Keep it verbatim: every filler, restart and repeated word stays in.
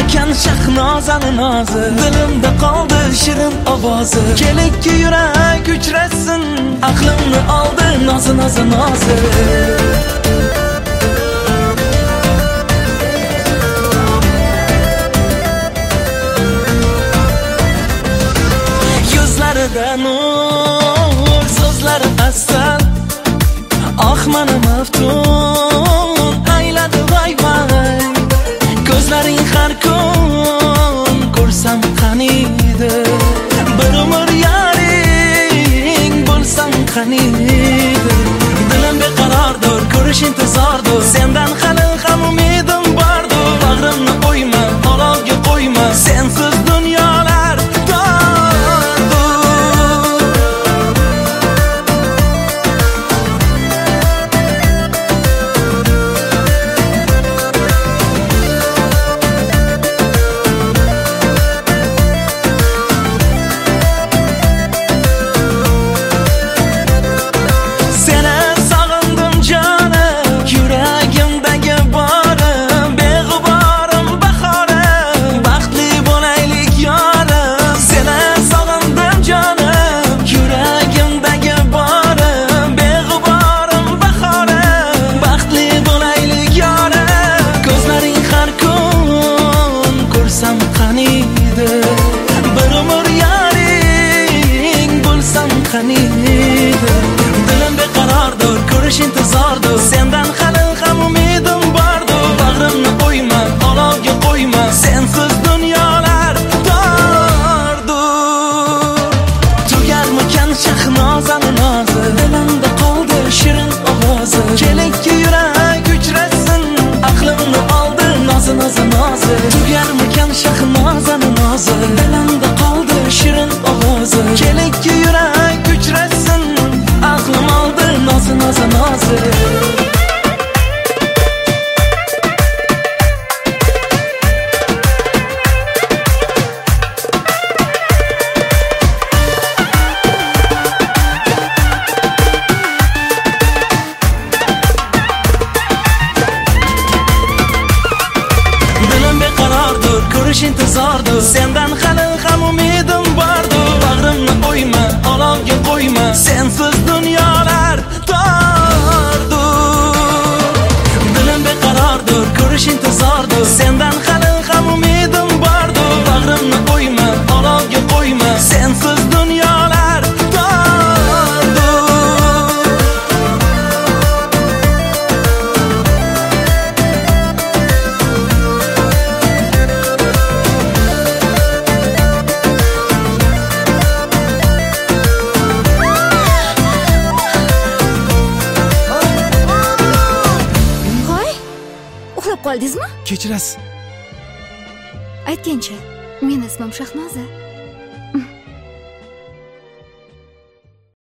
Tugarmikan Shahnozani nozi, dilimda qoldi shirin ovozi. Kelikki yurak uchratsin, aqlimni oldi nozi nozi nozi. Yuzlarida nur, so'zlari asal, ah mana maftun ayladi vay vay. Ko'zlaring har kun ko'rsam qaniydi, bir umr yaring bo'lsam qaniydi. Dilim beqarordir, ko'rish intizordir, sendan hali ham umidim bordir. Bag'rimni qo'yma, olovga qo'yma, sensiz dunyolar dilim beqarordir, ko'rish intizordir, sendan hali ham umidim bordir. Bag'rimni qo'yma, olovga qo'yma, sensiz dunyolar tordir. Tugarmikan Shahnozani nozi, dilimda qoldi shirin ovozi. Kelikki yurak uchratsin, aqlimni oldi nozi nozi nozi. Tugarmikan Shahnozani nozi, dilimda qoldi shirin ovozi. Kelikki yurak uchratsin, aqlim oldi nozi nozi nozi. Dilim beqarordir, ko'rish intizordir, sendan hali ham umidim bordir. Bag'rimni qo'yma, olovga qo'yma, sensiz dunyolar tordir. Dilim beqarordir, ko'rish intizordir, sendan hali ham umidim bordir. Bag'rimni qo'yma, olovga qo'yma, sensiz dunyolar tordir. Qoldingizmi? Kechirasiz. Aytgancha, men ismim Shahnoza.